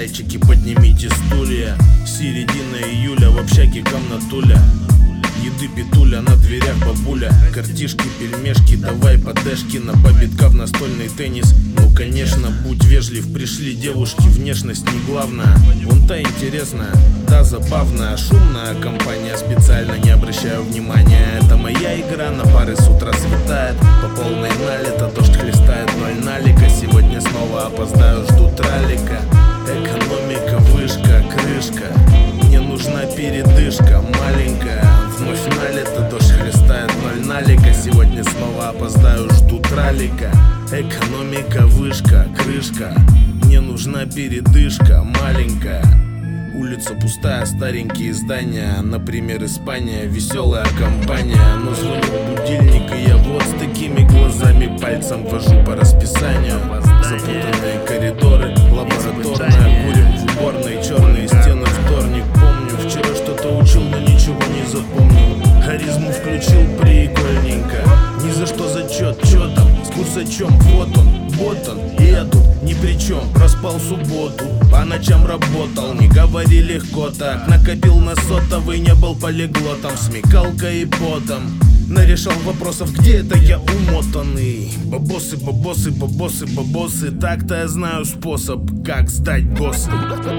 Зайчики, поднимите стулья. Середина июля в общаге комнатуля. Еды петуля, на дверях бабуля. Картишки, пельмешки, давай подешки. На победка в настольный теннис. Ну конечно, будь вежлив, пришли девушки. Внешность не главная, вон та интересная, да забавная. Шумная компания, специально не обращаю внимания. Это моя игра, на пары с утра светает. По полной налито, дождь хлестает, 0 налика. Сегодня снова опоздаю, жду тралика. Экономика, вышка, крышка. Мне нужна передышка маленькая. Вновь налито, дождь хлестает, 0 налика. Сегодня снова опоздаю, жду тралика. Экономика, вышка, крышка. Мне нужна передышка маленькая. Улица пустая, старенькие здания. Например, Испания, веселая компания. Но звонит будильник, и я вот с такими глазами пальцем вожу по расписанию. Запутанные коридоры, лабораторная. Курим в уборной, черные стены, вторник. Помню, вчера что-то учил, но ничего не запомнил. Харизму включил, прикольненько. Ни за что зачет, чё там? С курсачом, вот он, и я тут ни при чем. Проспал субботу, по ночам работал. Не говори легко так, накопил на сотовый. Не был полиглотом, смекалкой и потом. Нарешал вопросов, где это я умотанный. Бабосы, бабосы, бабосы, бабосы. Так-то я знаю способ, как сдать госу.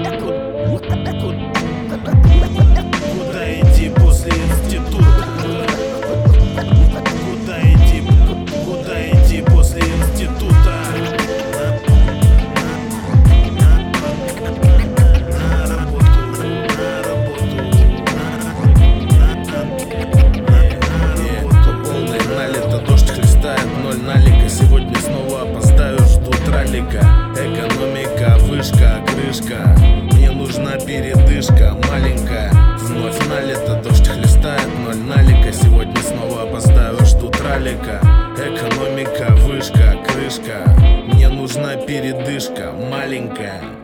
Куда идти после института? Куда идти после института? Сегодня снова опоздаю, жду тралика. Экономика, вышка, крышка. Мне нужна передышка маленькая. Вновь налито, дождь хлестает, 0 налика. Сегодня снова опоздаю, жду тралика. Экономика, вышка, крышка. Мне нужна передышка маленькая.